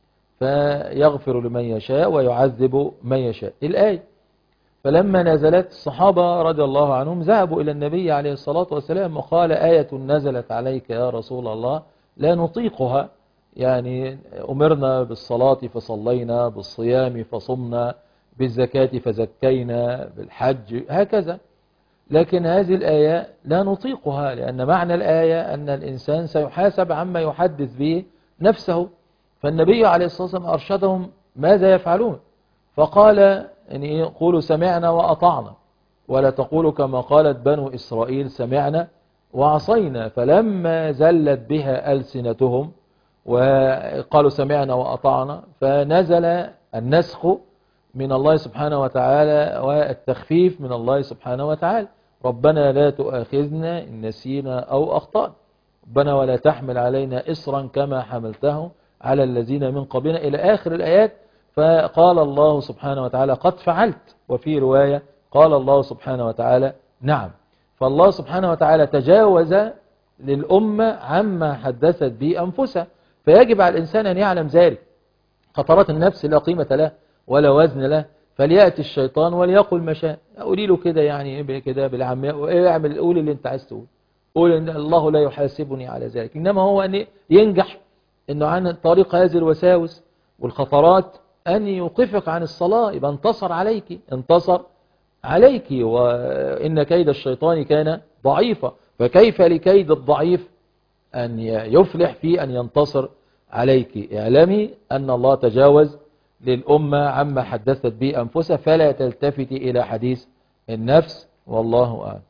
فيغفر لمن يشاء ويعذب من يشاء، الآية. فلما نزلت الصحابة رضي الله عنهم ذهبوا إلى النبي عليه الصلاة والسلام وقال آية نزلت عليك يا رسول الله لا نطيقها، يعني أمرنا بالصلاة فصلينا، بالصيام فصمنا، بالزكاة فزكينا، بالحج هكذا، لكن هذه الآية لا نطيقها، لأن معنى الآية أن الإنسان سيحاسب عما يحدث به نفسه. فالنبي عليه الصلاة والسلام أرشدهم ماذا يفعلون، فقال يعني قولوا سمعنا وأطعنا ولا تقولوا كما قالت بنو إسرائيل سمعنا وعصينا. فلما زلت بها ألسنتهم وقالوا سمعنا وأطعنا فنزل النسخ من الله سبحانه وتعالى والتخفيف من الله سبحانه وتعالى. ربنا لا تؤاخذنا إن نسينا أو أخطأنا، ربنا ولا تحمل علينا إصرا كما حملته على الذين من قبلنا إلى آخر الآيات. فقال الله سبحانه وتعالى قد فعلت، وفي رواية قال الله سبحانه وتعالى نعم. فالله سبحانه وتعالى تجاوز للأمة عما حدثت به أنفسها، فيجب على الإنسان أن يعلم ذلك. خطرات النفس لا قيمة له ولا وزن له، فليأتي الشيطان وليقل ما شاء. قولي له كده يعني كده بالعامية، اعمل قول اللي انت عايز تقول، قول ان الله لا يحاسبني على ذلك. إنما هو أن ينجح أنه عن طريق هذه الوساوس والخطرات أن يوقفك عن الصلاة، يبقى انتصر عليك انتصر عليك وإن كيد الشيطان كان ضعيفا. فكيف لكيد الضعيف أن يفلح في أن ينتصر عليك؟ اعلمي أن الله تجاوز للأمة عما حدثت به أنفسها، فلا تلتفتي إلى حديث النفس، والله أعلم.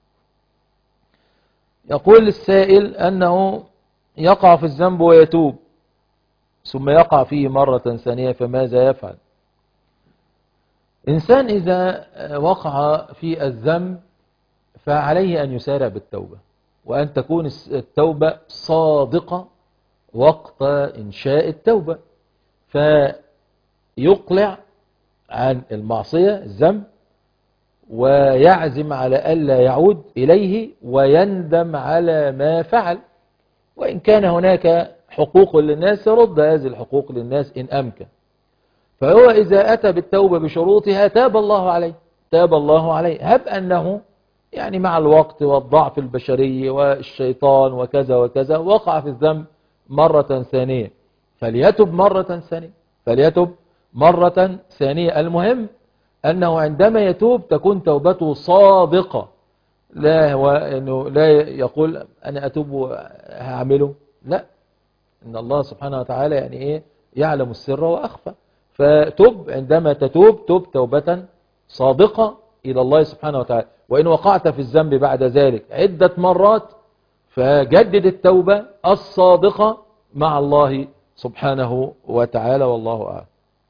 يقول السائل أنه يقع في الذنب ويتوب ثم يقع فيه مرة ثانية، فماذا يفعل؟ إنسان إذا وقع في الذنب فعليه أن يسارع بالتوبة، وأن تكون التوبة صادقة وقت إنشاء التوبة، فيقلع عن المعصية الذنب ويعزم على ألا يعود إليه ويندم على ما فعل. وإن كان هناك حقوق للناس يرد هذه الحقوق للناس إن أمكن. فهو إذا أتى بالتوبة بشروطها تاب الله عليه تاب الله عليه هب أنه يعني مع الوقت والضعف البشري والشيطان وكذا وكذا وقع في الذنب مرة ثانية، فليتب مرة ثانية فليتب مرة ثانية. المهم أنه عندما يتوب تكون توبته صادقة، لا هو أنه لا يقول أنا أتوب هعمله، لا، إن الله سبحانه وتعالى يعني إيه يعلم السر وأخفى. فتب عندما تتوب تب توبة صادقة إلى الله سبحانه وتعالى. وإن وقعت في الذنب بعد ذلك عدة مرات فجدد التوبة الصادقة مع الله سبحانه وتعالى، والله أعلم.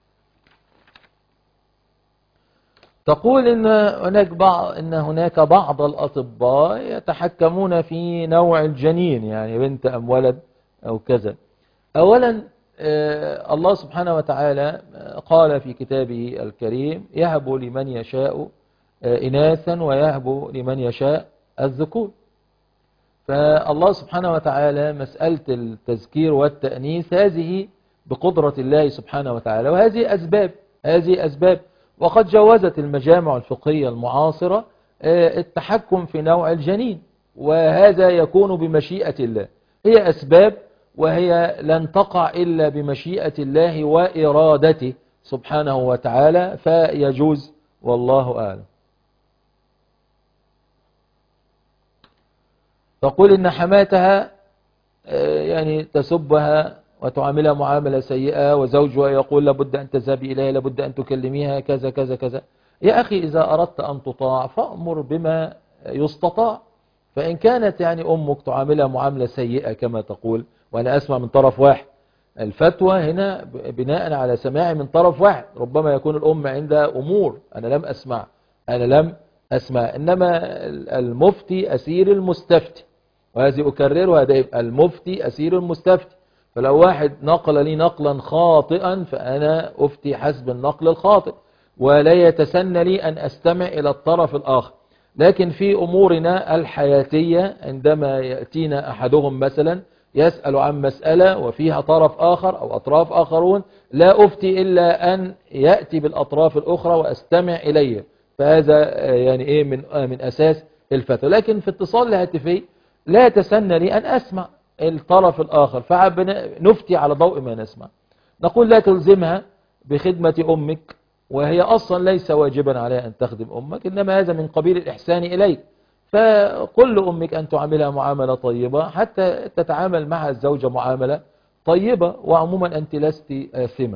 تقول إن هناك بعض إن هناك بعض الأطباء يتحكمون في نوع الجنين، يعني بنت أم ولد أو كذا. أولا الله سبحانه وتعالى قال في كتابه الكريم يهب لمن يشاء إناثا ويهب لمن يشاء الذكور. فالله سبحانه وتعالى مسألة التذكير والتأنيث هذه بقدرة الله سبحانه وتعالى، وهذه أسباب هذه أسباب وقد جوزت المجامع الفقهية المعاصرة التحكم في نوع الجنين، وهذا يكون بمشيئة الله. هي أسباب وهي لن تقع إلا بمشيئة الله وإرادته سبحانه وتعالى، فيجوز، والله أعلم. تقول إن حماتها يعني تسبها وتعاملها معاملة سيئة، وزوجها يقول لابد أن تذهبي إليها، لابد أن تكلميها كذا كذا كذا. يا أخي إذا أردت أن تطاع فأمر بما يستطاع. فإن كانت يعني أمك تعاملها معاملة سيئة كما تقول، وأنا أسمع من طرف واحد الفتوى هنا بناء على سماع من طرف واحد، ربما يكون الأم عندها أمور أنا لم أسمع أنا لم أسمع إنما المفتي أسير المستفتي، وهذه أكررها ده يبقى المفتي أسير المستفتي. فلو واحد نقل لي نقلا خاطئا فأنا أفتي حسب النقل الخاطئ، ولا يتسنى لي أن أستمع إلى الطرف الآخر. لكن في أمورنا الحياتية عندما يأتينا أحدهم مثلا يسأل عن مسألة وفيها طرف آخر أو أطراف آخرون، لا أفتي إلا أن يأتي بالأطراف الأخرى وأستمع إليه، فهذا يعني إيه من من أساس الفتوى. لكن في اتصال الهاتفي لا يتسنى لي أن أسمع الطرف الآخر، فنفتي على ضوء ما نسمع. نقول لا تلزمها بخدمة أمك، وهي أصلا ليس واجبا عليها أن تخدم أمك، إنما هذا من قبيل الإحسان إليك. فقل لأمك أن تعاملها معاملة طيبة حتى تتعامل مع الزوجة معاملة طيبة، وعموما أنت لست آثمة.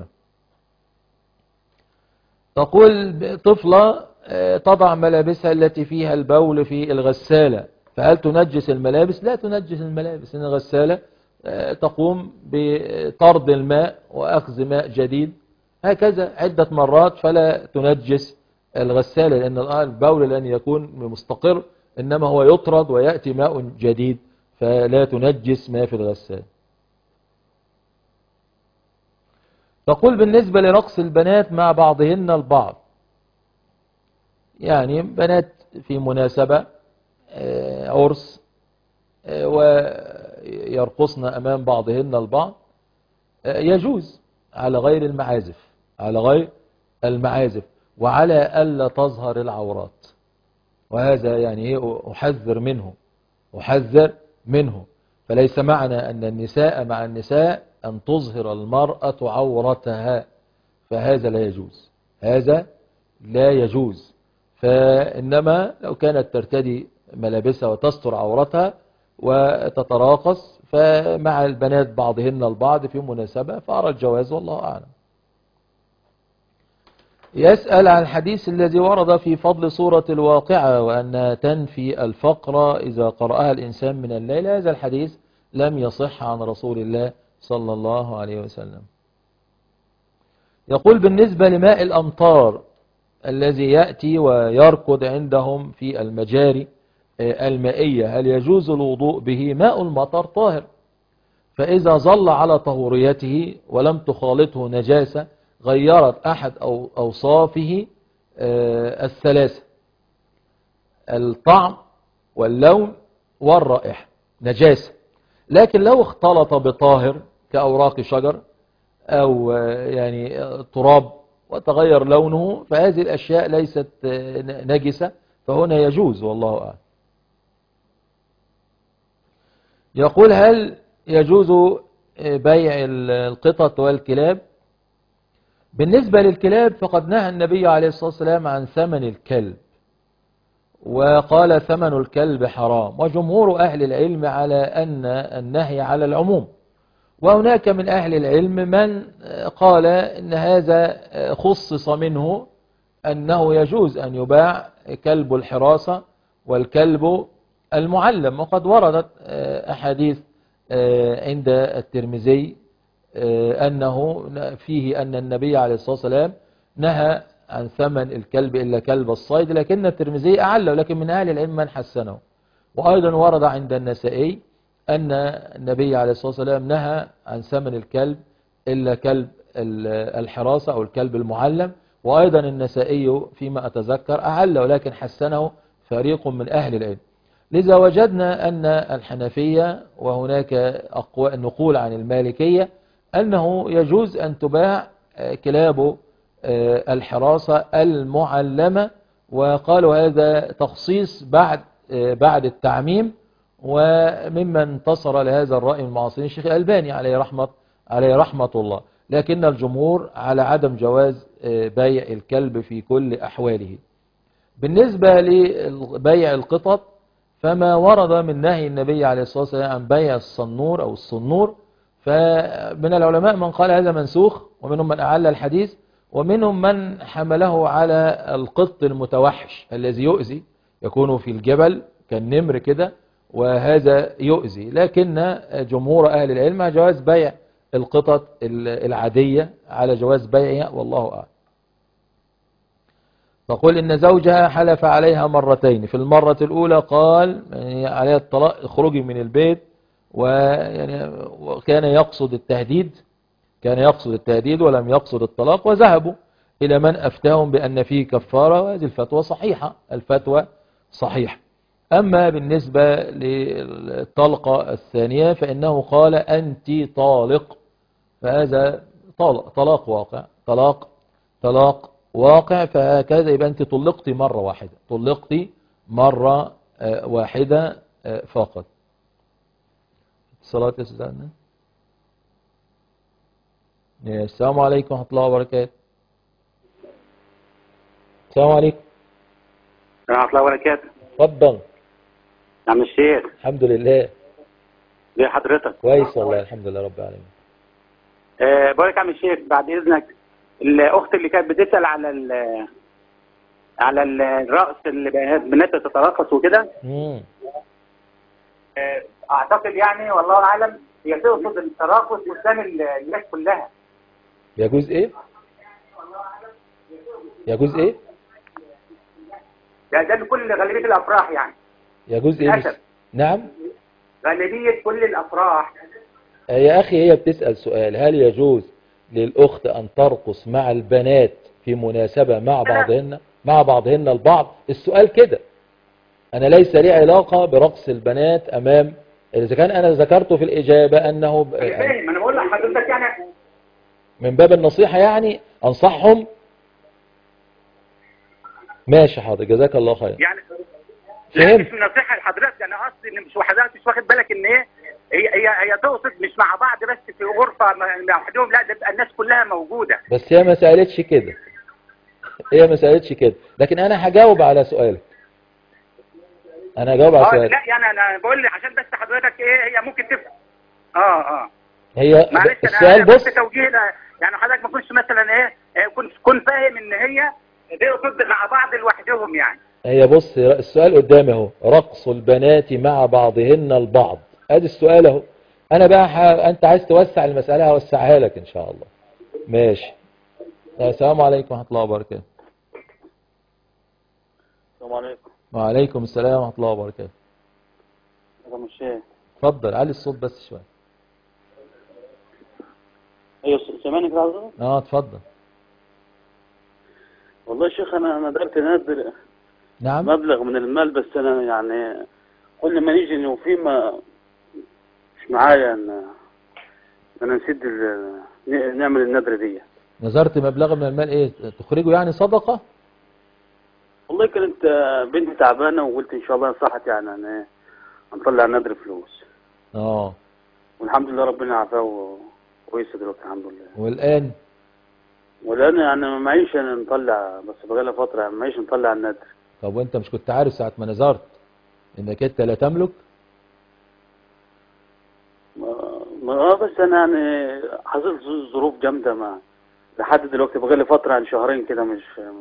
تقول طفلة تضع ملابسها التي فيها البول في الغسالة، فهل تنجس الملابس؟ لا تنجس الملابس، إن الغسالة تقوم بطرد الماء وأخذ ماء جديد هكذا عدة مرات، فلا تنجس الغسالة، لأن البول لن يكون مستقر، إنما هو يطرد ويأتي ماء جديد، فلا تنجس ما في الغسالة. تقول بالنسبة لرقص البنات مع بعضهن البعض، يعني بنات في مناسبة عرس ويرقصن أمام بعضهن البعض يجوز على غير المعازف، على غير المعازف وعلى ألا تظهر العورات، وهذا يعني أحذر منه أحذر منه فليس معنى أن النساء مع النساء أن تظهر المرأة عورتها، فهذا لا يجوز، هذا لا يجوز. فإنما لو كانت ترتدي ملابسها وتستر عورتها وتتراقص فمع البنات بعضهن البعض في مناسبة فأرى الجواز، والله أعلم. يسأل عن الحديث الذي ورد في فضل سورة الواقعة وأنها تنفي الفقر إذا قرأها الإنسان من الليل. هذا الحديث لم يصح عن رسول الله صلى الله عليه وسلم. يقول بالنسبة لماء الأمطار الذي يأتي ويركض عندهم في المجاري المائية، هل يجوز الوضوء به؟ ماء المطر طاهر، فإذا ظل على طهوريته ولم تخالطه نجاسة غيرت أحد أو أوصافه الثلاثة، الطعم واللون والرائحة نجاسة، لكن لو اختلط بطاهر كأوراق شجر أو يعني تراب وتغير لونه فهذه الأشياء ليست نجسة، فهنا يجوز، والله أعلم. يقول هل يجوز بيع القطط والكلاب؟ بالنسبة للكلاب فقد نهى النبي عليه الصلاة والسلام عن ثمن الكلب، وقال ثمن الكلب حرام، وجمهور أهل العلم على أن النهي على العموم، وهناك من أهل العلم من قال إن هذا خصص منه أنه يجوز أن يباع كلب الحراسة والكلب المعلم، وقد وردت أحاديث عند الترمذي أنه فيه أن النبي عليه الصلاة والسلام نهى عن ثمن الكلب إلا كلب الصيد، لكن الترمذي أعله، لكن من أهل العلم من حسنه. وأيضا ورد عند النسائي أن النبي عليه الصلاة والسلام نهى عن ثمن الكلب إلا كلب الحراسة أو الكلب المعلم، وأيضا النسائي فيما أتذكر أعله، ولكن حسنه فريق من أهل العلم. لذا وجدنا أن الحنفية وهناك أقوال نقول عن المالكية أنه يجوز أن تباع كلاب الحراسة المعلمة، وقالوا هذا تخصيص بعد بعد التعميم، وممن انتصر لهذا الرأي من المعاصرين الشيخ الألباني عليه رحمة عليه رحمة الله، لكن الجمهور على عدم جواز بيع الكلب في كل أحواله. بالنسبة لبيع القطط فما ورد من نهي النبي عليه الصلاة والسلام عن بيع الصنور أو الصنور، فمن العلماء من قال هذا منسوخ، ومنهم من أعل الحديث، ومنهم من حمله على القط المتوحش الذي يؤذي، يكون في الجبل كالنمر كده، وهذا يؤذي، لكن جمهور أهل العلم جواز بيع القطط العادية على جواز بيعها والله أعلم. فقل إن زوجها حلف عليها مرتين، في المرة الأولى قال يعني عليها الطلاق اخرجي من البيت، ويعني وكان يقصد التهديد كان يقصد التهديد ولم يقصد الطلاق، وذهبوا إلى من أفتاهم بأن فيه كفارة، وهذه الفتوى صحيحة الفتوى صحيحة. أما بالنسبة للطلقة الثانية فإنه قال أنت طالق، فهذا طلاق, طلاق واقع طلاق طلاق واقع فهكذا يبقى أنت طلقتي مرة واحدة طلقتي مرة واحدة فقط. الصلاة يا السلام عليكم ورحمة الله وبركاته. السلام عليكم ورحمة الله وبركاته. اتفضل يا عم الشيخ. الحمد لله. ليه حضرتك؟ كويس والله الحمد لله رب العالمين. أه بقول لك يا عم الشيخ بعد اذنك، الاخت اللي كانت بتسال على ال على الرأس اللي بنات تترقص وكده، امم أه اعتقد يعني والله اعلم هي تقصد التراقص قدام الناس كلها. يجوز ايه؟ يجوز ايه؟ يعني ده لكل غالبيه الافراح يعني. يجوز ايه؟ للأسف. نعم؟ غالبيه كل الافراح. يا اخي هي بتسأل سؤال، هل يجوز للاخت ان ترقص مع البنات في مناسبة مع بعضهن مع بعضهن البعض؟ السؤال كده. انا ليس لي علاقة برقص البنات امام، اذا كان انا ذكرته في الاجابة انه ب... انا فاهم، انا بقول لحضرتك يعني من باب النصيحة يعني انصحهم. ماشي حاضر جزاك الله خير. يعني لا مش نصيحه لحضرتك، انا قصدي ان مش حضرتك مش واخد بالك ان ايه هي هي هي تقصد مش مع بعض بس في غرفه لوحدهم، لا ده تبقى الناس كلها موجوده. بس هي ما سالتش كده هي ما سالتش كده لكن انا هجاوب على سؤالك. انا هجاوب على سؤالك. لا يعني انا بقول لي عشان بس حضرتك ايه هي ممكن تفهم. اه اه هي معلش السؤال انا بص توجيه يعني حضرتك ما كنتش مثلا ايه كنت كنت فاهم ان هي تقصد مع بعض لوحدهم يعني. هي بص السؤال قدامي اهو، رقص البنات مع بعضهن البعض، ادي السؤال اهو. انا بقى ح... انت عايز توسع المسألة هوسعها لك ان شاء الله. ماشي. السلام عليكم ورحمة الله وبركاته. السلام عليكم. وعليكم السلام ورحمة الله وبركاته. يا الشيخ. اتفضل علي الصوت بس شوية. ايوه سامعني كده حضرتك؟ اه اتفضل. والله يا شيخ انا انا قدرت انزل نعم مبلغ من المال، بس انا يعني كل ما نيجي انه في ما مش معايا ان انا نسيت نعمل النذره دي. نذرت مبلغ من المال ايه تخرجه يعني صدقة؟ والله كانت بنتي تعبانه وقلت ان شاء الله صحت يعني انا هنطلع نذر فلوس. اه والحمد لله ربنا عافاه كويسه دلوقتي الحمد لله. والان؟ والان يعني ما معيش انا نطلع، بس بقالها فتره ما معيش نطلع النذر. طب وانت مش كنت عارف ساعة ما نذرت انك انت لا تملك؟ ما اه بس انا يعني حصلت ظروف جامده ما لحد دلوقتي بقالي فتره يعني شهرين كده مش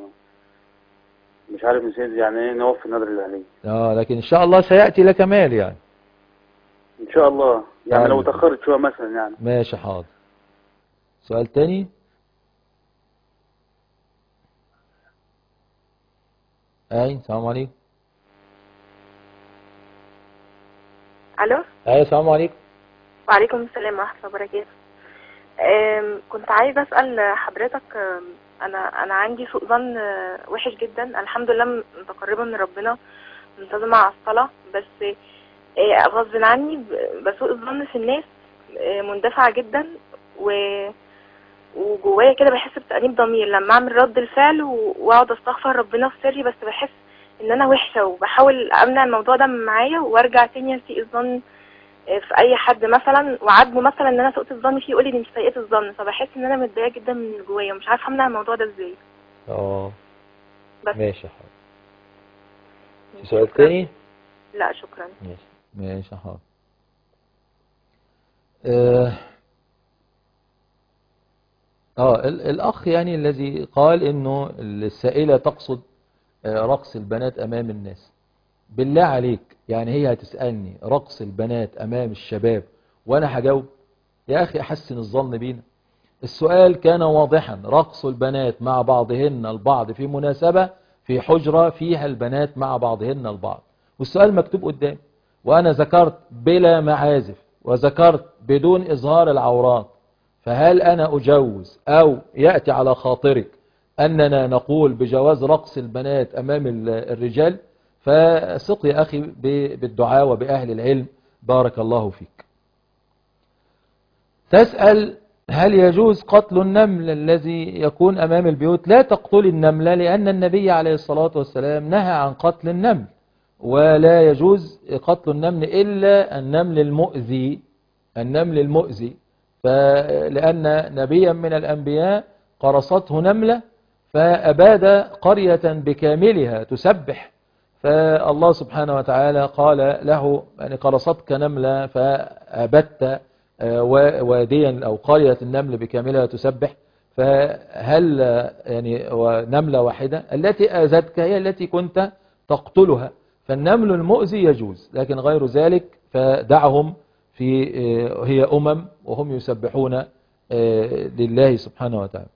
مش عارف نسيت يعني ايه نوفي النذر اللي عليه. اه لكن ان شاء الله سيأتي لك مال يعني. ان شاء الله يعني طيب. لو تأخرت شويه مثلا يعني. ماشي حاضر. سؤال تاني؟ اي السلام عليكم. الو. اي السلام عليكم. وعليكم السلام ورحمه الله وبركاته. كنت عايزه اسال حضرتك، انا انا عندي سوء ظن وحش جدا. الحمد لله متقربه من ربنا منتظمه على الصلاه، بس غصب عني بسوء الظن في الناس، مندفعه جدا و وجوايا كده بحس بتأنيب ضمير لما اعمل رد الفعل واقعد استغفر ربنا في سري، بس بحس ان انا وحشه وبحاول امنع الموضوع ده معايا وارجع تاني اسيء الظن في اي حد مثلا وعاتبه مثلا ان انا سوءت الظن فيه، يقول لي دي مش سيئه الظن، فبحس ان انا متضايقه جدا من جوايا ومش عارفه امنع الموضوع ده ازاي. اه بس ماشي حاضر. في سؤال تاني؟ لا شكرا. ماشي ماشي حاضر. اه, آه الاخ يعني الذي قال انه السائله تقصد رقص البنات امام الناس، بالله عليك يعني هي هتسألني رقص البنات امام الشباب وانا هجاوب؟ يا أخي أحسن الظن بينا. السؤال كان واضحا، رقص البنات مع بعضهن البعض في مناسبة في حجرة فيها البنات مع بعضهن البعض، والسؤال مكتوب قدام، وأنا ذكرت بلا معازف وذكرت بدون إظهار العورات، فهل أنا أجوز أو يأتي على خاطرك أننا نقول بجواز رقص البنات أمام الرجال؟ فثق يا أخي بالدعاء وبأهل العلم، بارك الله فيك. تسأل هل يجوز قتل النمل الذي يكون أمام البيوت؟ لا تقتل النملة، لأن النبي عليه الصلاة والسلام نهى عن قتل النمل، ولا يجوز قتل النمل إلا النمل المؤذي، النمل المؤذي، فلأن نبيا من الأنبياء قرصته نملة فأباد قرية بكاملها تسبح، فالله سبحانه وتعالى قال له يعني قرصتك نملة فأبدت واديا أو قرية النمل بكاملها تسبح، فهل يعني نملة واحدة التي آذتك هي التي كنت تقتلها؟ فالنمل المؤذي يجوز، لكن غير ذلك فدعهم في هي أمم وهم يسبحون لله سبحانه وتعالى.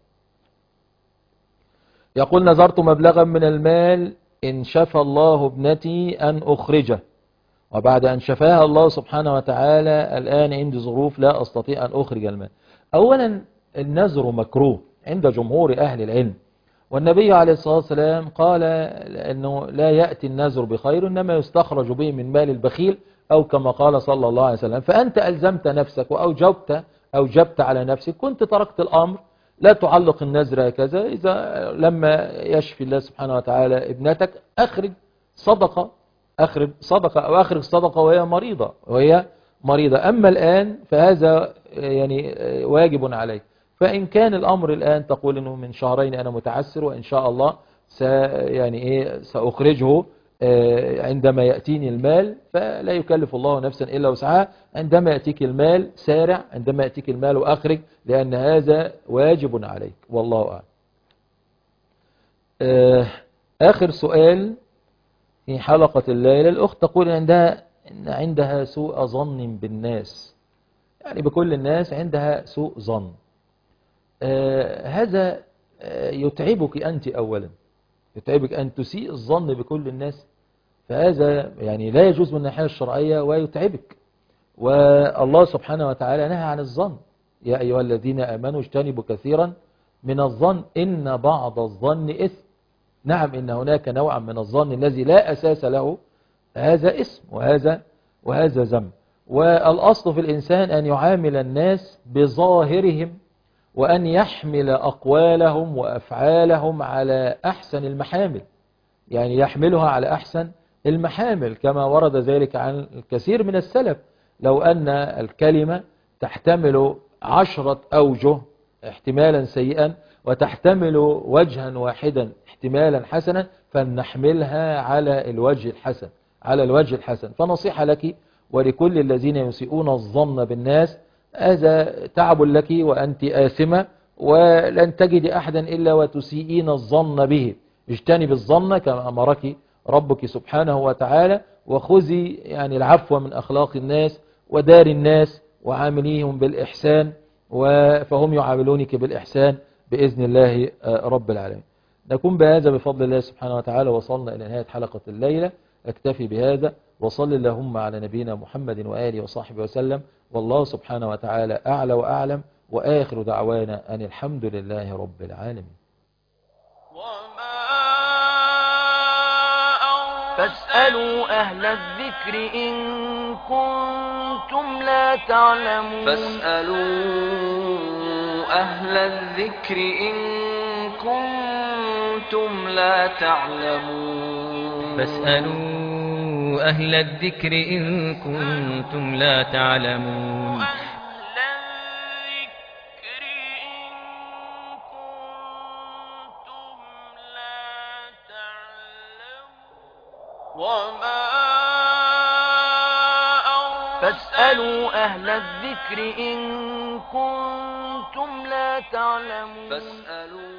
يقول نظرت مبلغا من المال إن شفى الله ابنتي أن أخرجه، وبعد أن شفاها الله سبحانه وتعالى الآن عندي ظروف لا أستطيع أن أخرج المال. أولا النذر مكروه عند جمهور أهل العلم، والنبي عليه الصلاة والسلام قال أنه لا يأتي النذر بخير إنما يستخرج به من مال البخيل، أو كما قال صلى الله عليه وسلم. فأنت ألزمت نفسك وأوجبت أوجبت على نفسك، كنت تركت الأمر، لا تعلق النذر هكذا. إذا لما يشفي الله سبحانه وتعالى ابنتك أخرج صدقة، أخرج صدقة أو أخرج صدقة وهي مريضة وهي مريضة. أما الآن فهذا يعني واجب عليك. فإن كان الأمر الآن تقول إنه من شهرين أنا متعسر وإن شاء الله س يعني إيه سأخرجه عندما يأتيني المال، فلا يكلف الله نفسا إلا وسعها. عندما يأتيك المال سارع، عندما يأتيك المال وأخرج، لأن هذا واجب عليك، والله أعلم. آخر سؤال في حلقة الليلة، الأخت تقول عندها إن عندها سوء ظن بالناس، يعني بكل الناس عندها سوء ظن. آه هذا آه يتعبك أنت أولا، يتعبك أن تسيء الظن بكل الناس، فهذا يعني لا يجوز من الناحية الشرعية ويتعبك. والله سبحانه وتعالى نهى عن الظن، يا أيها الذين آمنوا اجتنبوا كثيرا من الظن إن بعض الظن إثم. نعم إن هناك نوعا من الظن الذي لا أساس له، هذا اسم وهذا وهذا ذنب. والأصل في الإنسان أن يعامل الناس بظاهرهم، وأن يحمل أقوالهم وأفعالهم على أحسن المحامل، يعني يحملها على أحسن المحامل كما ورد ذلك عن الكثير من السلف. لو أن الكلمة تحتمل عشرة أوجه احتمالا سيئا وتحتمل وجها واحدا احتمالا حسنا، فلنحملها على الوجه الحسن على الوجه الحسن. فنصيحة لك ولكل الذين يسيئون الظن بالناس، هذا تعب لك وأنت آثمة، ولن تجد أحدا إلا وتسيئين الظن به. اجتنب الظن كما أمرك ربك سبحانه وتعالى، وخذي يعني العفو من أخلاق الناس ودار الناس وعامليهم بالإحسان، فهم يعاملونك بالإحسان بإذن الله رب العالمين. نكون بهذا بفضل الله سبحانه وتعالى وصلنا إلى نهاية حلقة الليلة. اكتفي بهذا، وصل اللهم على نبينا محمد وآله وصحبه وسلم، والله سبحانه وتعالى أعلى وأعلم، وآخر دعوانا أن الحمد لله رب العالمين. فاسألوا أهل الذكر إن كنتم لا تعلمون فاسألوا أهل الذكر إن كنتم لا تعلمون فاسألوا أهل الذكر إن كنتم لا تعلمون وما فاسألوا أهل الذكر إن كنتم لا تعلمون فاسألوا